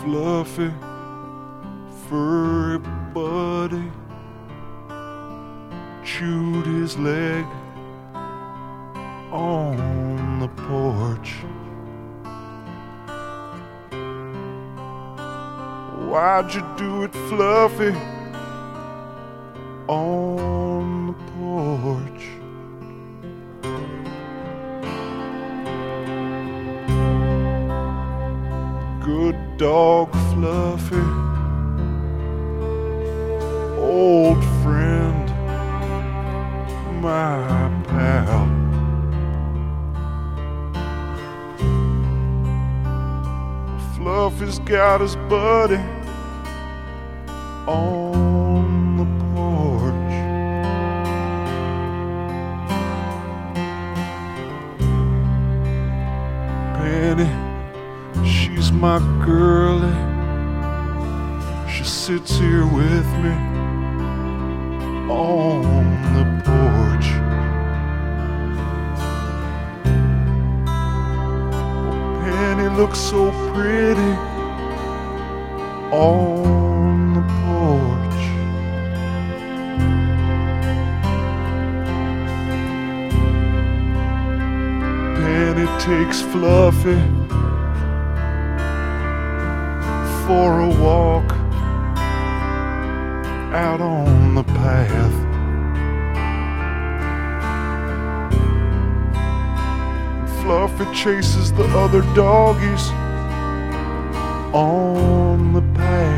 Fluffy, furry buddy chewed his leg on the porch. Why'd you do it, Fluffy, on the porch? Good dog, Fluffy, old friend, my pal. Fluffy's got his buddy on the porch. Penny, she's my girlie. She sits here with me on the porch. Oh, Penny looks so pretty on the porch. Penny takes Fluffy for a walk out on the path. Fluffy chases the other doggies on the path.